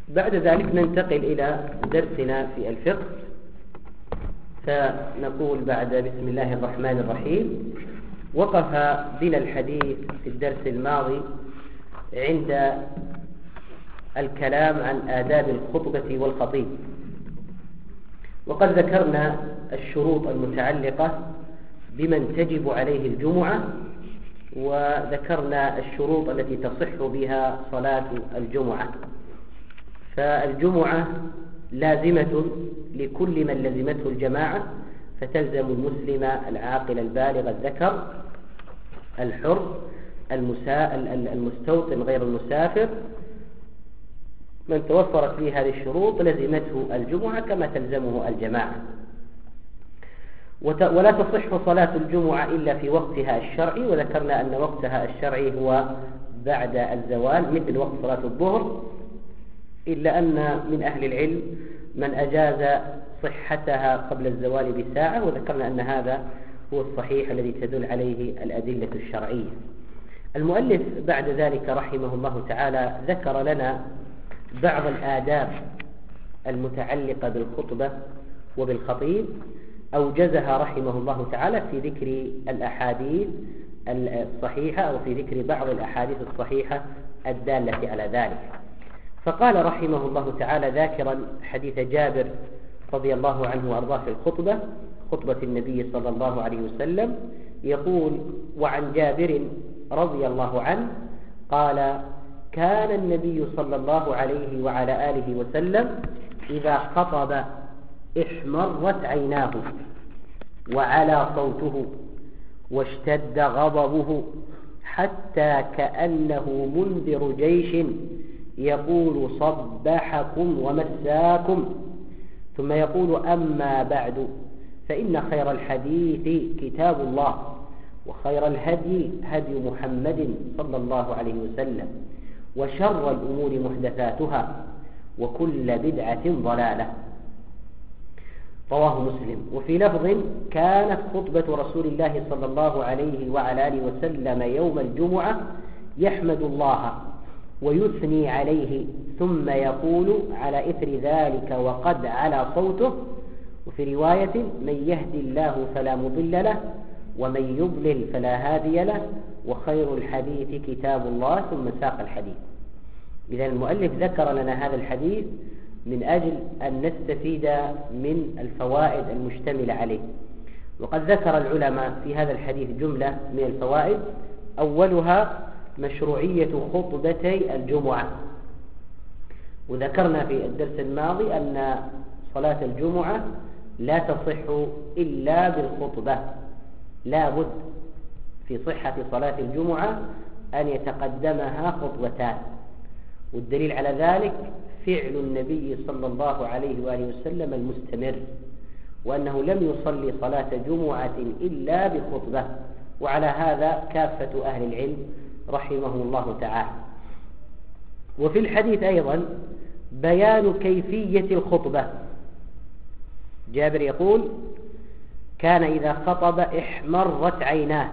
بعد ذلك ننتقل إلى درسنا في الفقه، فنقول بعد بسم الله الرحمن الرحيم. وقف بنا الحديث في الدرس الماضي عند الكلام عن آداب الخطبة والخطيب، وقد ذكرنا الشروط المتعلقة بمن تجب عليه الجمعة، وذكرنا الشروط التي تصح بها صلاة الجمعة. فالجمعة لازمة لكل من لزمته الجماعة، فتلزم المسلم العاقل البالغ الذكر الحر المستوطن غير المسافر، من توفرت فيه هذه الشروط لزمته الجمعة كما تلزمه الجماعة. ولا تصح صلاة الجمعة إلا في وقتها الشرعي، وذكرنا أن وقتها الشرعي هو بعد الزوال مثل وقت صلاة الظهر، إلا أن من أهل العلم من أجاز صحتها قبل الزوال بساعة، وذكرنا أن هذا هو الصحيح الذي تدل عليه الأدلة الشرعية. المؤلف بعد ذلك رحمه الله تعالى ذكر لنا بعض الآداب المتعلقة بالخطبة وبالخطيب، أوجزها رحمه الله تعالى في ذكر الأحاديث الصحيحة أو في ذكر بعض الأحاديث الصحيحة الدالة على ذلك. فقال رحمه الله تعالى ذاكرا حديث جابر رضي الله عنه وأرضاه في الخطبة، خطبة النبي صلى الله عليه وسلم، يقول: وعن جابر رضي الله عنه قال: كان النبي صلى الله عليه وعلى آله وسلم إذا خطب احمرت عيناه وعلى صوته واشتد غضبه حتى كأنه منذر جيش يقول صبحكم ومساكم، ثم يقول: أما بعد فإن خير الحديث كتاب الله، وخير الهدي هدي محمد صلى الله عليه وسلم، وشر الأمور محدثاتها، وكل بدعة ضلالة. رواه مسلم. وفي لفظ: كانت خطبة رسول الله صلى الله عليه وعلى آله وسلم يوم الجمعة يحمد الله ويثني عليه، ثم يقول على إثر ذلك وقد على صوته. وفي رواية: من يهدي الله فلا مضل له، ومن يضلل فلا هادي له، وخير الحديث كتاب الله، ثم ساق الحديث. إذن المؤلف ذكر لنا هذا الحديث من أجل أن نستفيد من الفوائد المشتملة عليه. وقد ذكر العلماء في هذا الحديث جملة من الفوائد، أولها مشروعية خطبتي الجمعة. وذكرنا في الدرس الماضي أن صلاة الجمعة لا تصح إلا بالخطبة، لا بد في صحة صلاة الجمعة أن يتقدمها خطبتان، والدليل على ذلك فعل النبي صلى الله عليه وآله وسلم المستمر، وأنه لم يصلي صلاة جمعة إلا بخطبة، وعلى هذا كافة أهل العلم رحمهم الله تعالى. وفي الحديث أيضا بيان كيفية الخطبة. جابر يقول: كان إذا خطب احمرت عيناه،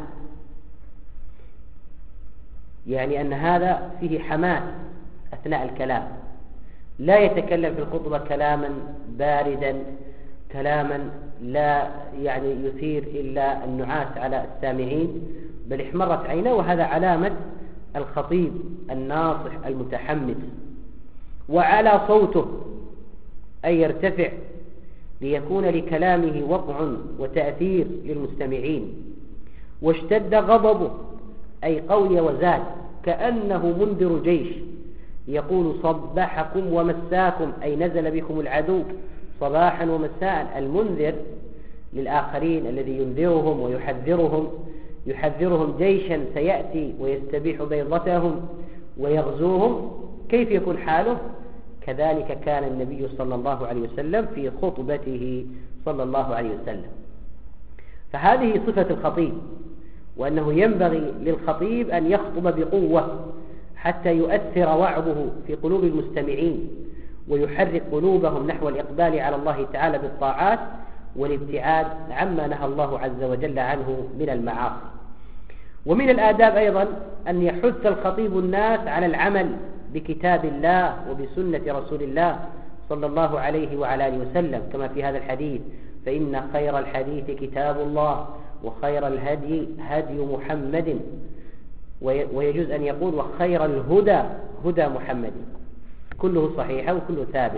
يعني أن هذا فيه حماس أثناء الكلام، لا يتكلم في الخطبة كلاما باردا، كلاما لا يثير إلا النعاس على السامعين، بل احمرت عيناه، وهذا علامة الخطيب الناصح المتحمس. وعلى صوته أي يرتفع ليكون لكلامه وقع وتأثير للمستمعين. واشتد غضبه أي قوي وزاد، كأنه منذر جيش يقول صبحكم ومساكم، أي نزل بكم العدو صباحا ومساء. المنذر للآخرين الذي ينذرهم ويحذرهم جيشا سيأتي ويستبيح بيضتهم ويغزوهم، كيف يكون حاله؟ كذلك كان النبي صلى الله عليه وسلم في خطبته صلى الله عليه وسلم. فهذه صفة الخطيب، وأنه ينبغي للخطيب أن يخطب بقوة حتى يؤثر وعظه في قلوب المستمعين، ويحرك قلوبهم نحو الإقبال على الله تعالى بالطاعات والابتعاد عما نهى الله عز وجل عنه من المعاصي. ومن الآداب أيضا أن يحث الخطيب الناس على العمل بكتاب الله وبسنة رسول الله صلى الله عليه وعلى آله وسلم، كما في هذا الحديث: فإن خير الحديث كتاب الله وخير الهدي هدي محمد. ويجوز أن يقول: وخير الهدى هدى محمد. كله صحيح وكله ثابت.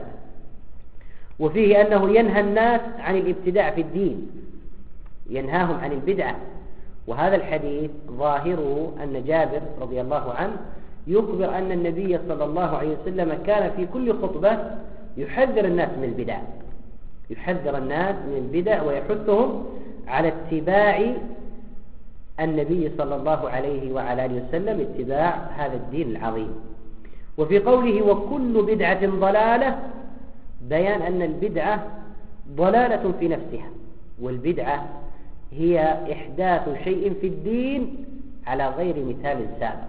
وفيه أنه ينهى الناس عن الابتداع في الدين، ينهاهم عن البدعة. وهذا الحديث ظاهره أن جابر رضي الله عنه يخبر أن النبي صلى الله عليه وسلم كان في كل خطبة يحذر الناس من البدع، يحذر الناس من البدع ويحثهم على اتباع النبي صلى الله عليه وعلى آله وسلم، اتباع هذا الدين العظيم. وفي قوله: وكل بدعة ضلالة، بيان أن البدعة ضلالة في نفسها، والبدعة هي إحداث شيء في الدين على غير مثال سابق.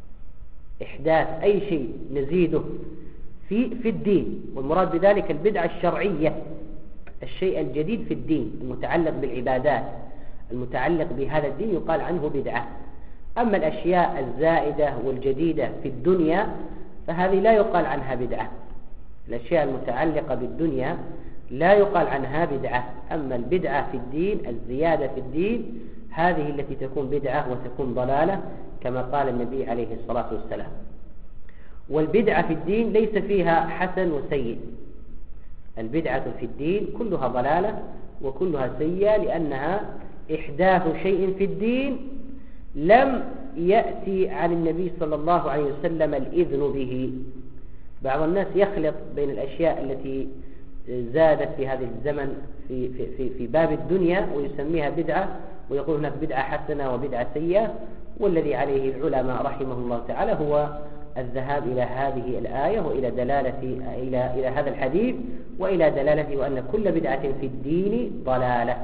إحداث أي شيء نزيده في الدين، والمراد بذلك البدعة الشرعية، الشيء الجديد في الدين المتعلق بالعبادات، المتعلق بهذا الدين يقال عنه بدعة. أما الأشياء الزائدة والجديدة في الدنيا فهذه لا يقال عنها بدعة. الأشياء المتعلقة بالدنيا لا يقال عنها بدعة. أما البدعة في الدين، الزيادة في الدين، هذه التي تكون بدعة وتكون ضلالة، كما قال النبي عليه الصلاة والسلام. والبدعة في الدين ليس فيها حسن وسيء، البدعة في الدين كلها ضلالة وكلها سيئة، لأنها إحداث شيء في الدين لم يأتي عن النبي صلى الله عليه وسلم الإذن به. بعض الناس يخلط بين الأشياء التي زادت في هذا الزمن في باب الدنيا ويسميها بدعة، ويقول هناك بدعة حسنة وبدعة سيئة. والذي عليه العلماء رحمه الله تعالى هو الذهاب إلى هذه الآية وإلى دلالة إلى هذا الحديث وإلى دلالته وأن كل بدعة في الدين ضلالة.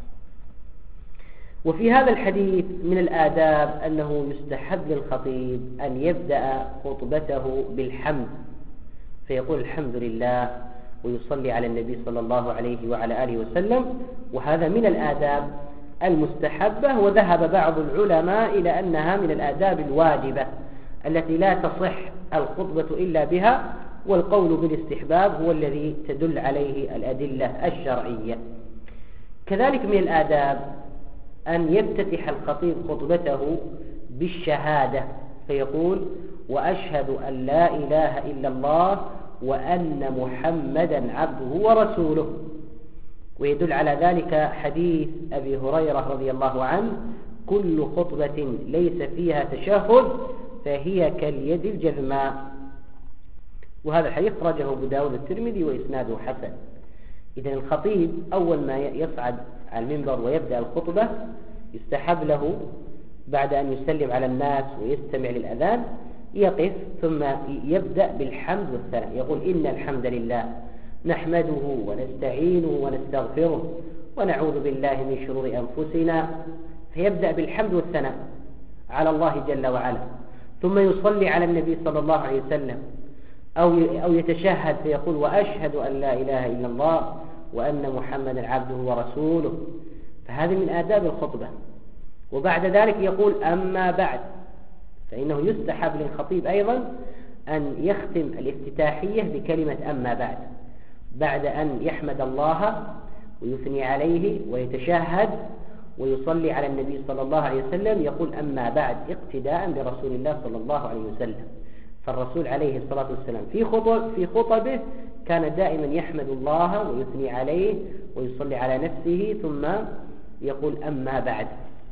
وفي هذا الحديث من الآداب أنه يستحب للخطيب أن يبدأ خطبته بالحمد، فيقول: الحمد لله، ويصلي على النبي صلى الله عليه وعلى آله وسلم. وهذا من الآداب المستحبة. وذهب بعض العلماء إلى أنها من الآداب الواجبة التي لا تصح الخطبة إلا بها، والقول بالاستحباب هو الذي تدل عليه الأدلة الشرعية. كذلك من الآداب أن يفتتح الخطيب خطبته بالشهادة، فيقول: وأشهد أن لا إله إلا الله وأن محمدا عبده ورسوله. ويدل على ذلك حديث أبي هريرة رضي الله عنه: كل خطبة ليس فيها تشهد فهي كاليد الجذماء. وهذا الحديث خرجه أبو داود الترمذي وإسناده حسن. إذن الخطيب أول ما يصعد على المنبر ويبدأ الخطبة يستحب له بعد أن يسلم على الناس ويستمع للأذان يقف ثم يبدأ بالحمد والثناء، يقول: إن الحمد لله نحمده ونستعينه ونستغفره ونعوذ بالله من شرور أنفسنا. فيبدأ بالحمد والثناء على الله جل وعلا، ثم يصلي على النبي صلى الله عليه وسلم أو يتشهد فيقول: وأشهد أن لا إله إلا الله وأن محمدا عبده ورسوله. فهذه من آداب الخطبة. وبعد ذلك يقول: أما بعد، فإنه يستحب للخطيب أيضا أن يختم الافتتاحية بكلمة أما بعد أن يحمد الله ويثني عليه ويتشهد ويصلي على النبي صلى الله عليه وسلم، يقول: أما بعد، اقتداء برسول الله صلى الله عليه وسلم. فالرسول عليه الصلاة والسلام في خطبه كان دائما يحمد الله ويثني عليه ويصلي على نفسه ثم يقول: أما بعد.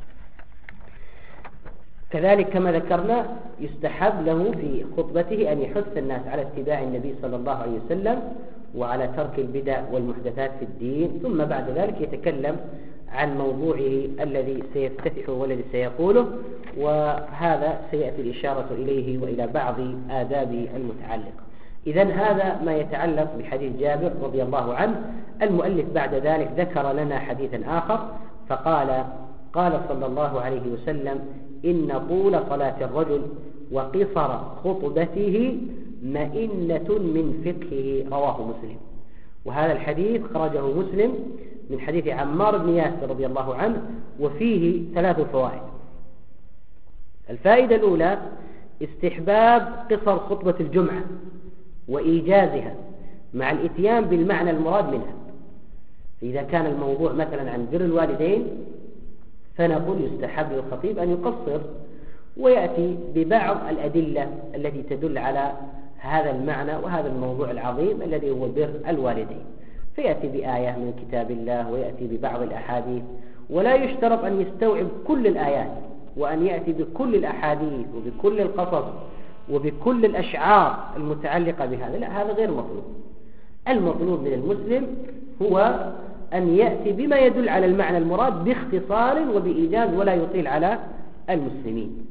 كذلك كما ذكرنا يستحب له في خطبته أن يحث الناس على اتباع النبي صلى الله عليه وسلم وعلى ترك البدع والمحدثات في الدين، ثم بعد ذلك يتكلم عن موضوعه الذي سيفتتحه والذي سيقوله، وهذا سيأتي الإشارة إليه وإلى بعض آدابه المتعلقة. إذن هذا ما يتعلق بحديث جابر رضي الله عنه. المؤلف بعد ذلك ذكر لنا حديثا آخر فقال: قال صلى الله عليه وسلم: إن طول صلاة الرجل وقصر خطبته مئنة من فقهه، رواه مسلم. وهذا الحديث خرجه مسلم من حديث عمار بن ياسر رضي الله عنه، وفيه 3 فوائد. الفائدة الأولى: استحباب قصر خطبة الجمعة وإيجازها مع الإتيان بالمعنى المراد منها. فإذا كان الموضوع مثلا عن بر الوالدين فنقول يستحب للخطيب أن يقصر ويأتي ببعض الأدلة التي تدل على هذا المعنى وهذا الموضوع العظيم الذي هو بر الوالدين، فيأتي بآية من كتاب الله ويأتي ببعض الأحاديث، ولا يشترط أن يستوعب كل الآيات وأن يأتي بكل الأحاديث وبكل القصص وبكل الأشعار المتعلقة بهذا، لا، هذا غير مطلوب. المطلوب من المسلم هو أن يأتي بما يدل على المعنى المراد باختصار وبإيجاز ولا يطيل على المسلمين.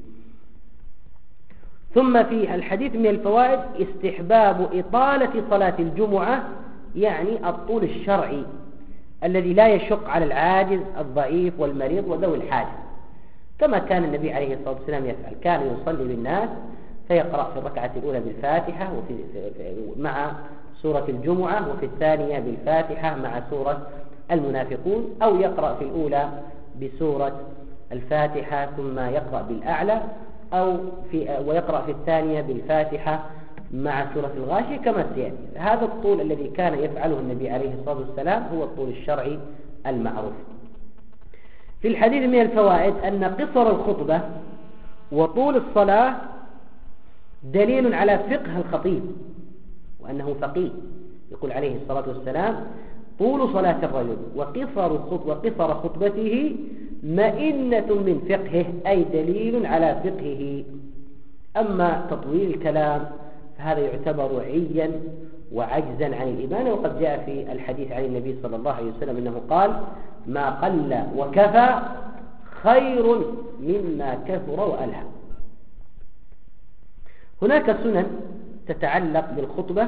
ثم في الحديث من الفوائد استحباب إطالة صلاة الجمعة، يعني الطول الشرعي الذي لا يشق على العاجز الضعيف والمريض وذوي الحاجة، كما كان النبي عليه الصلاة والسلام يفعل. كان يصلي بالناس فيقرأ في الركعة الأولى بالفاتحة مع سورة الجمعة، وفي الثانية بالفاتحة مع سورة المنافقون، أو يقرأ في الأولى بسورة الفاتحة ثم يقرأ بالأعلى، ويقرأ في الثانية بالفاتحة مع سورة الغاشية كما سيأتي. هذا الطول الذي كان يفعله النبي عليه الصلاة والسلام هو الطول الشرعي المعروف. في الحديث من الفوائد أن قصر الخطبة وطول الصلاة دليل على فقه الخطيب وأنه فقيه. يقول عليه الصلاة والسلام: طول صلاة الرجل وقصر خطبته مئنة من فقهه، أي دليل على فقهه. أما تطويل الكلام فهذا يعتبر عيا وعجزا عن الإيمان، وقد جاء في الحديث عن النبي صلى الله عليه وسلم أنه قال: ما قل وكفى خير مما كثر وألهى. هناك سنن تتعلق بالخطبة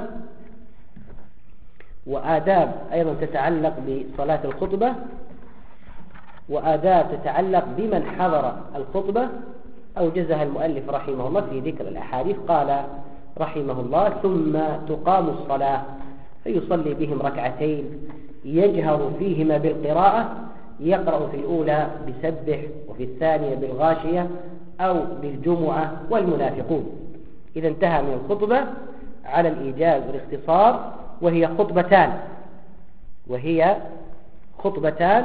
وآداب أيضا تتعلق بصلاة الخطبة، وآداب تتعلق بمن حضر الخطبة أوجزها المؤلف رحمه الله في ذكر الأحاديث. قال رحمه الله: ثم تقام الصلاة فيصلي بهم ركعتين يجهر فيهما بالقراءة، يقرأ في الأولى بسبح وفي الثانية بالغاشية أو بالجمعة والمنافقون. إذا انتهى من الخطبة على الإيجاز والاختصار، وهي خطبتان.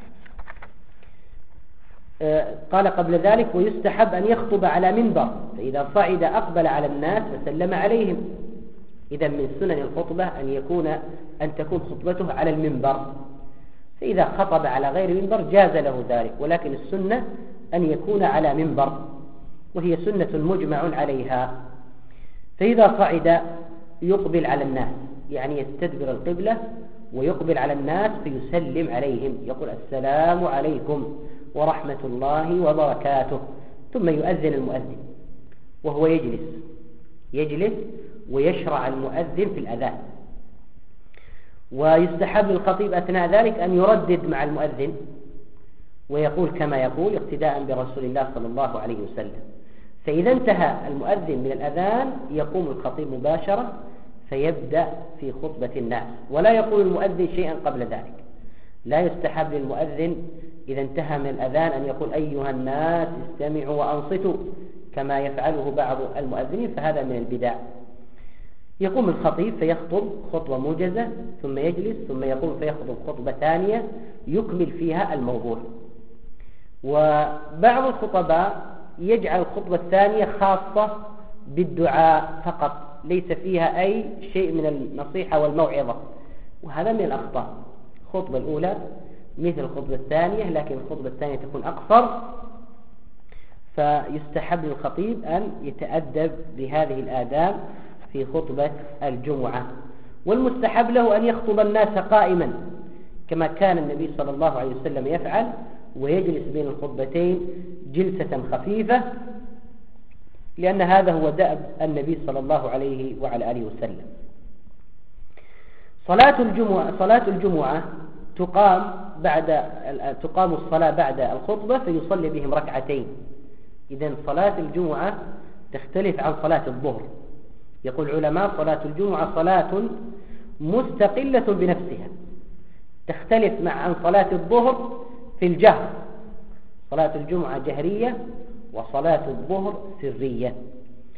قال قبل ذلك: ويستحب أن يخطب على منبر، فإذا صعد أقبل على الناس وسلم عليهم. إذا من سنن الخطبة أن تكون خطبته على المنبر، فإذا خطب على غير منبر جاز له ذلك، ولكن السنة أن يكون على منبر، وهي سنة مجمع عليها. فإذا صعد يقبل على الناس، يعني يستدبر القبلة ويقبل على الناس فيسلم عليهم، يقول: السلام عليكم ورحمة الله وبركاته، ثم يؤذن المؤذن وهو يجلس ويشرع المؤذن في الأذان. ويستحب للخطيب أثناء ذلك أن يردد مع المؤذن ويقول كما يقول اقتداء برسول الله صلى الله عليه وسلم. فإذا انتهى المؤذن من الأذان يقوم الخطيب مباشرة فيبدأ في خطبة الناس، ولا يقول المؤذن شيئا قبل ذلك. لا يستحب للمؤذن إذا انتهى من الأذان أن يقول: أيها الناس استمعوا وأنصتوا، كما يفعله بعض المؤذنين، فهذا من البدع. يقوم الخطيب فيخطب خطبة موجزة، ثم يجلس، ثم يقوم فيخطب خطبة ثانية يكمل فيها الموضوع. وبعض الخطباء يجعل الخطبة الثانية خاصة بالدعاء فقط، ليس فيها أي شيء من النصيحة والموعظة، وهذا من الأخطاء. الخطبة الأولى مثل الخطبة الثانية، لكن الخطبة الثانية تكون أقصر، فيستحب للخطيب أن يتأدب بهذه الآداب في خطبة الجمعة. والمستحب له أن يخطب الناس قائما كما كان النبي صلى الله عليه وسلم يفعل، ويجلس بين الخطبتين جلسة خفيفة، لأن هذا هو دأب النبي صلى الله عليه وعلى آله وسلم. صلاة الجمعة تقام الصلاة بعد الخطبة فيصلي بهم ركعتين. إذن صلاة الجمعة تختلف عن صلاة الظهر. يقول العلماء: صلاة الجمعة صلاة مستقلة بنفسها، تختلف عن صلاة الظهر في الجهر. صلاة الجمعة جهرية وصلاة الظهر سرية.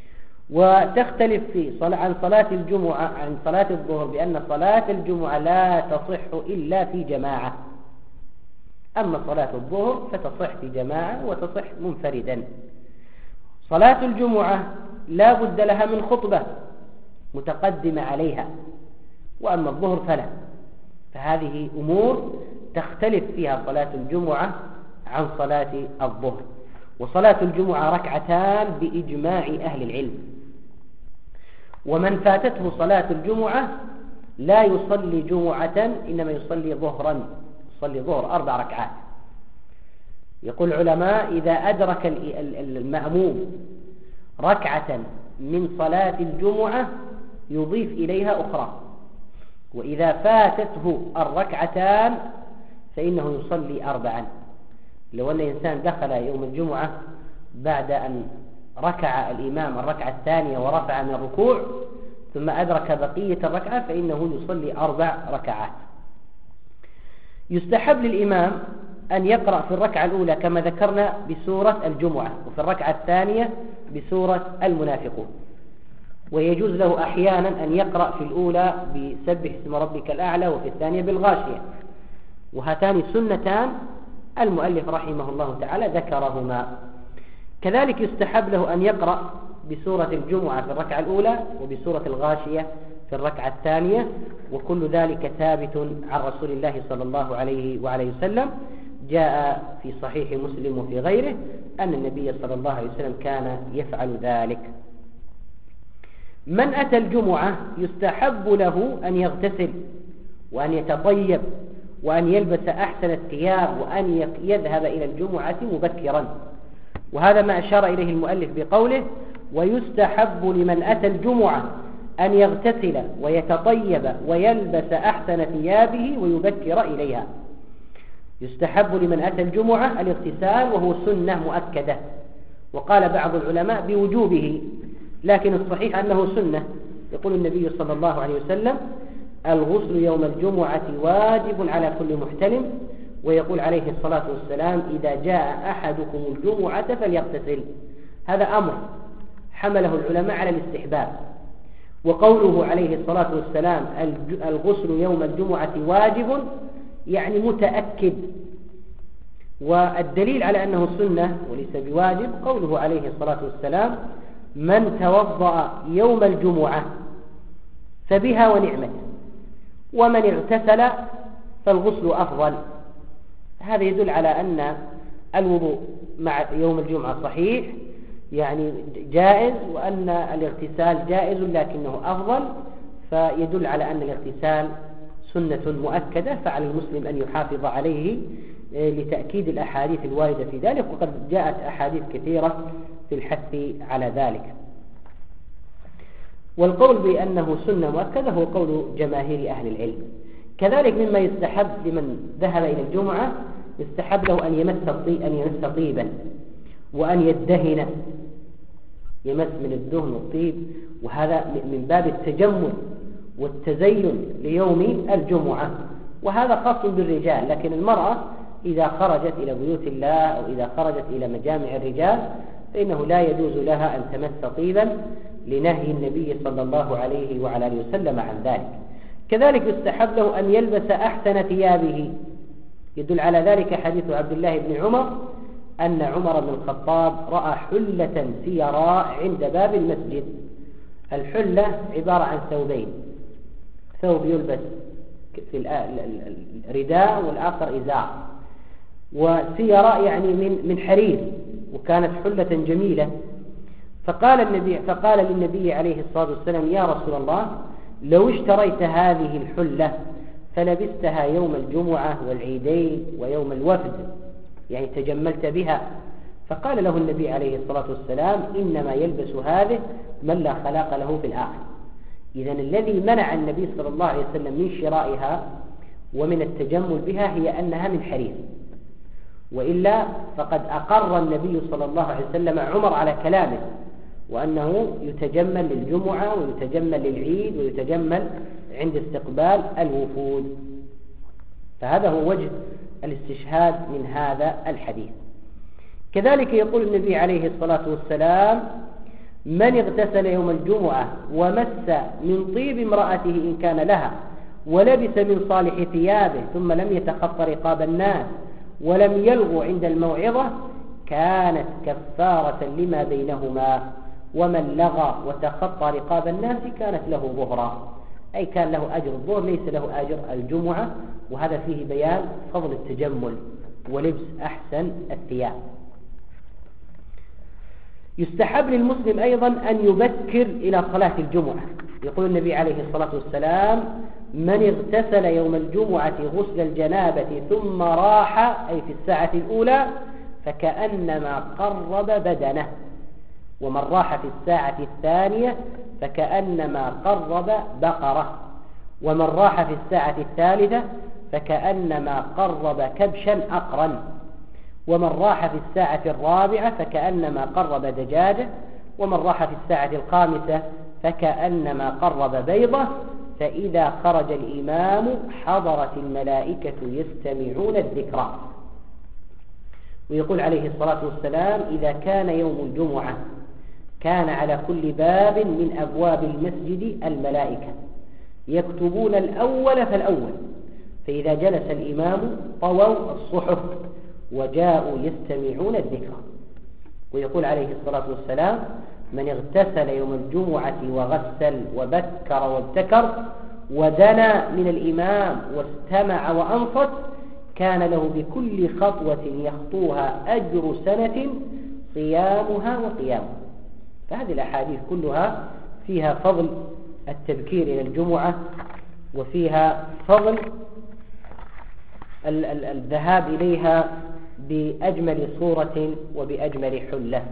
وتختلف عن صلاة الجمعة عن صلاة الظهر بأن صلاة الجمعة لا تصح إلا في جماعة، أما صلاة الظهر فتصح في جماعة وتصح منفردا. صلاة الجمعة لا بد لها من خطبة متقدمة عليها، وأما الظهر فلا. فهذه أمور تختلف فيها صلاة الجمعة عن صلاة الظهر. وصلاة الجمعة ركعتان بإجماع أهل العلم، ومن فاتته صلاة الجمعة لا يصلي جمعة إنما يصلي ظهرا، يصلي ظهر 4 ركعات. يقول العلماء إذا أدرك المأموم ركعة من صلاة الجمعة يضيف إليها أخرى، وإذا فاتته الركعتان فإنه يصلي 4. لو أن إنسان دخل يوم الجمعة بعد أن ركع الإمام الركعة الثانية ورفع من الركوع ثم أدرك بقية الركعة فإنه يصلي 4 ركعات. يستحب للإمام أن يقرأ في الركعة الأولى كما ذكرنا بسورة الجمعة، وفي الركعة الثانية بسورة المنافقون، ويجوز له أحيانا أن يقرأ في الأولى بسبح اسم ربك الأعلى وفي الثانية بالغاشية، وهاتان سنتان المؤلف رحمه الله تعالى ذكرهما. كذلك يستحب له أن يقرأ بسورة الجمعة في الركعة الأولى وبسورة الغاشية في الركعة الثانية، وكل ذلك ثابت عن رسول الله صلى الله عليه وعليه وسلم. جاء في صحيح مسلم وفي غيره أن النبي صلى الله عليه وسلم كان يفعل ذلك. من أتى الجمعة يستحب له أن يغتسل وأن يتطيب وأن يلبس أحسن الثياب وأن يذهب إلى الجمعة مبكرا، وهذا ما أشار إليه المؤلف بقوله ويستحب لمن أتى الجمعة أن يغتسل ويتطيب ويلبس أحسن ثيابه ويبكر إليها. يستحب لمن أتى الجمعة الاغتسال وهو سنة مؤكدة، وقال بعض العلماء بوجوبه، لكن الصحيح أنه سنة. يقول النبي صلى الله عليه وسلم الغسل يوم الجمعة واجب على كل محتلم، ويقول عليه الصلاة والسلام إذا جاء أحدكم الجمعة فليغتسل. هذا أمر حمله العلماء على الاستحباب. وقوله عليه الصلاة والسلام الغسل يوم الجمعة واجب يعني متأكد، والدليل على أنه سنة وليس بواجب قوله عليه الصلاة والسلام من توضأ يوم الجمعة فبها ونعمت، ومن اغتسل فالغسل أفضل. هذا يدل على أن الوضوء مع يوم الجمعة صحيح يعني جائز، وأن الاغتسال جائز لكنه أفضل، فيدل على أن الاغتسال سنة مؤكدة، فعلى المسلم أن يحافظ عليه لتأكيد الأحاديث الواردة في ذلك، وقد جاءت أحاديث كثيرة في الحث على ذلك. والقول بأنه سنة مؤكدة هو قول جماهير أهل العلم. كذلك مما يستحب لمن ذهب إلى الجمعة يستحب له أن يمس طيبا وأن يدهن، يمس من الدهن والطيب، وهذا من باب التجمل والتزين ليوم الجمعة، وهذا خاص بالرجال. لكن المرأة إذا خرجت إلى بيوت الله أو إذا خرجت إلى مجامع الرجال فإنه لا يجوز لها أن تمس طيبا لنهي النبي صلى الله عليه وعلى آله وسلم عن ذلك. كذلك يستحب له أن يلبس أحسن ثيابه، يدل على ذلك حديث عبد الله بن عمر أن عمر بن الخطاب رأى حلة سيراء عند باب المسجد. الحلة عبارة عن ثوبين، ثوب يلبس في الرداء والآخر إزار، وسيراء يعني من حرير، وكانت حلة جميلة. فقال للنبي عليه الصلاة والسلام يا رسول الله لو اشتريت هذه الحلة فلبستها يوم الجمعة والعيدين ويوم الوفد، يعني تجملت بها. فقال له النبي عليه الصلاة والسلام إنما يلبس هذه من لا خلاق له في الآخر. إذن الذي منع النبي صلى الله عليه وسلم من شرائها ومن التجمل بها هي أنها من حرير، وإلا فقد أقر النبي صلى الله عليه وسلم عمر على كلامه، وأنه يتجمل للجمعة ويتجمل للعيد ويتجمل عند استقبال الوفود. فهذا هو وجه الاستشهاد من هذا الحديث. كذلك يقول النبي عليه الصلاة والسلام من اغتسل يوم الجمعة ومس من طيب امرأته إن كان لها ولبس من صالح ثيابه ثم لم يتخط رقاب الناس ولم يلغو عند الموعظة كانت كفارة لما بينهما، ومن لغى وتخطى رقاب الناس كانت له ظهرا، أي كان له أجر الظهر ليس له أجر الجمعة. وهذا فيه بيان فضل التجمل ولبس أحسن الثياب. يستحب للمسلم أيضا أن يبكر إلى صلاة الجمعة. يقول النبي عليه الصلاة والسلام: من اغتسل يوم الجمعة غسل الجنابة ثم راح، أي في الساعة الأولى، فكأنما قرب بدنه، ومن راح في الساعة الثانية فكأنما قرب بقرة، ومن راح في الساعة الثالثة فكأنما قرب كبشا أقرا، ومن راح في الساعة الرابعة فكأنما قرب دجاجة، ومن راح في الساعة الخامسة فكأنما قرب بيضة، فإذا خرج الإمام حضرت الملائكة يستمعون الذكرى. ويقول عليه الصلاة والسلام: إذا كان يوم الجمعة كان على كل باب من أبواب المسجد الملائكة يكتبون الأول فالأول، فإذا جلس الإمام طووا الصحف وجاءوا يستمعون الذكرى. ويقول عليه الصلاة والسلام: من اغتسل يوم الجمعة وغسل وبكر وابتكر ودنا من الإمام واستمع وأنصت كان له بكل خطوة يخطوها أجر سنة صيامها وقيامها. فهذه الأحاديث كلها فيها فضل التبكير إلى الجمعة، وفيها فضل الذهاب إليها بأجمل صورة وبأجمل حلة.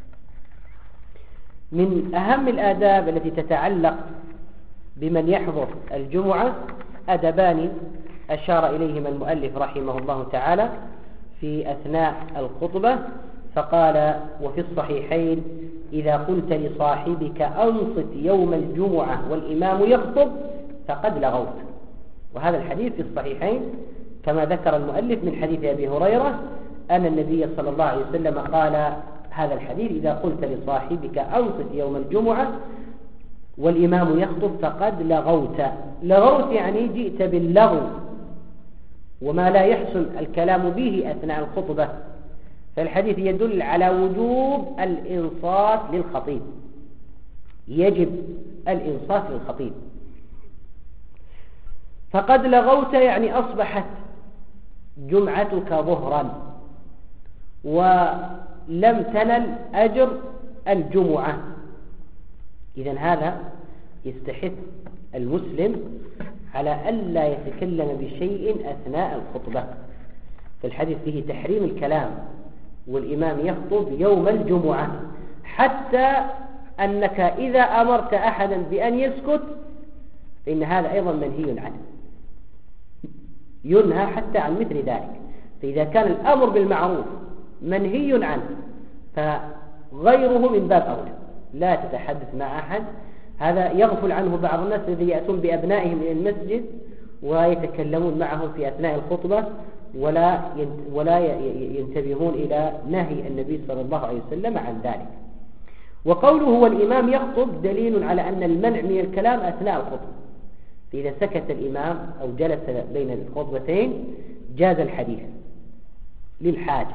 من أهم الآداب التي تتعلق بمن يحضر الجمعة أدبان أشار إليهما المؤلف رحمه الله تعالى في أثناء الخطبة، فقال: وفي الصحيحين: إذا قلت لصاحبك أنصت يوم الجمعة والإمام يخطب فقد لغوت. وهذا الحديث في الصحيحين كما ذكر المؤلف من حديث أبي هريرة أن النبي صلى الله عليه وسلم قال هذا الحديث: إذا قلت لصاحبك أنصت يوم الجمعة والإمام يخطب فقد لغوت. لغوت يعني جئت باللغو وما لا يحسن الكلام به أثناء الخطبة. فالحديث يدل على وجوب الإنصات للخطيب، يجب الإنصات للخطيب. فقد لغوت يعني أصبحت جمعتك ظهرا ولم تنل أجر الجمعة. إذن هذا يستحث المسلم على ألا يتكلم بشيء أثناء الخطبة. فالحديث فيه تحريم الكلام والإمام يخطب يوم الجمعة، حتى أنك إذا أمرت أحدا بأن يسكت فإن هذا أيضا منهي عنه، ينهى حتى عن مثل ذلك. فإذا كان الأمر بالمعروف منهي عنه فغيره من باب أولى. لا تتحدث مع أحد، هذا يغفل عنه بعض الناس الذين يأتون بأبنائهم إلى المسجد ويتكلمون معهم في أثناء الخطبة ولا ينتبهون إلى نهي النبي صلى الله عليه وسلم عن ذلك. وقوله والإمام يخطب دليل على أن المنع من الكلام أثناء الخطبة، فإذا سكت الإمام أو جلس بين الخطبتين جاز الحديث للحاجة.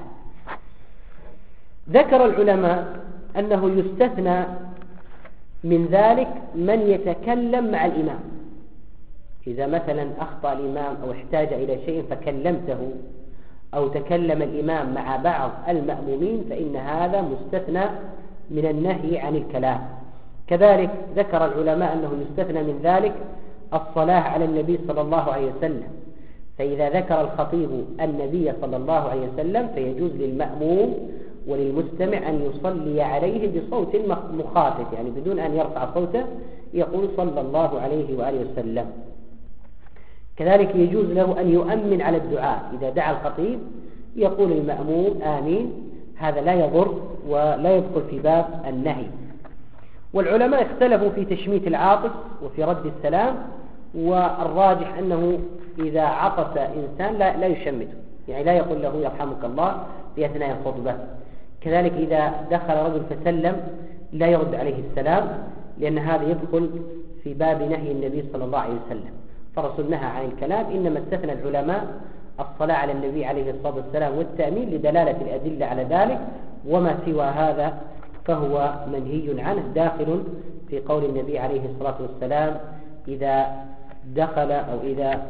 ذكر العلماء أنه يستثنى من ذلك من يتكلم مع الإمام. إذا مثلا أخطأ الإمام أو احتاج إلى شيء فكلمته أو تكلم الإمام مع بعض المأمومين فإن هذا مستثنى من النهي عن الكلام. كذلك ذكر العلماء أنه يستثنى من ذلك الصلاة على النبي صلى الله عليه وسلم، فإذا ذكر الخطيب النبي صلى الله عليه وسلم فيجوز للمأموم وللمستمع أن يصلي عليه بصوت مخافت، يعني بدون أن يرفع صوته يقول صلى الله عليه وآله وسلم. كذلك يجوز له أن يؤمن على الدعاء، إذا دعا الخطيب يقول المأموم آمين، هذا لا يضر ولا يدخل في باب النهي. والعلماء اختلفوا في تشميت العاطس وفي رد السلام، والراجح أنه إذا عطس إنسان لا يشمته، يعني لا يقول له يرحمك الله في أثناء الخطبة. كذلك إذا دخل رجل فسلم لا يرد عليه السلام، لأن هذا يدخل في باب نهي النبي صلى الله عليه وسلم. فالرسول نهى عن الكلام، إنما استثنى العلماء الصلاة على النبي عليه الصلاة والسلام والتأمين لدلالة الأدلة على ذلك، وما سوى هذا فهو منهي عنه، داخل في قول النبي عليه الصلاة والسلام إذا دخل أو إذا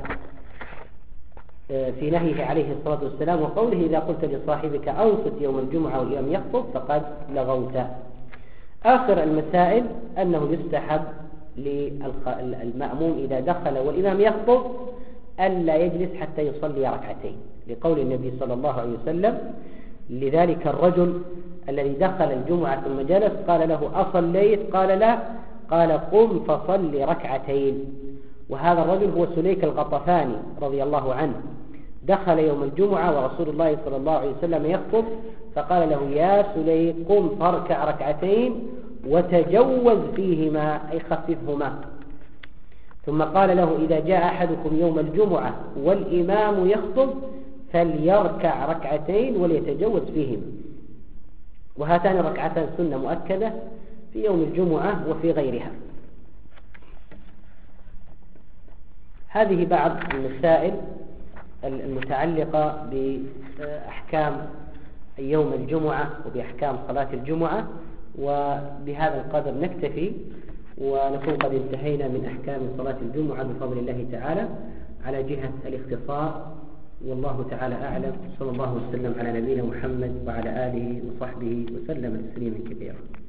في نهيه عليه الصلاة والسلام، وقوله إذا قلت لصاحبك أنصت يوم الجمعة والإمام يخطب فقد لغوت. آخر المسائل أنه يستحب للمأموم إذا دخل والإمام يخطب ألا يجلس حتى يصلي ركعتين، لقول النبي صلى الله عليه وسلم لذلك الرجل الذي دخل الجمعة ثم جلس قال له أصليت؟ قال لا، قال قم فصل ركعتين. وهذا الرجل هو سليك الغطفاني رضي الله عنه، دخل يوم الجمعة ورسول الله صلى الله عليه وسلم يخطب، فقال له يا سليك قم فاركع ركعتين وتجوز فيهما أي خففهما. ثم قال له إذا جاء أحدكم يوم الجمعة والإمام يخطب فليركع ركعتين وليتجوز فيهما. وهاتان ركعتان سنة مؤكدة في يوم الجمعة وفي غيرها. هذه بعض المسائل المتعلقة بأحكام يوم الجمعة وبأحكام صلاة الجمعة، وبهذا القدر نكتفي ونكون قد انتهينا من أحكام صلاة الجمعة بفضل الله تعالى على جهة الاختصار. والله تعالى أعلم، صلى الله وسلم على نبينا محمد وعلى آله وصحبه وسلم تسليما كثيرا.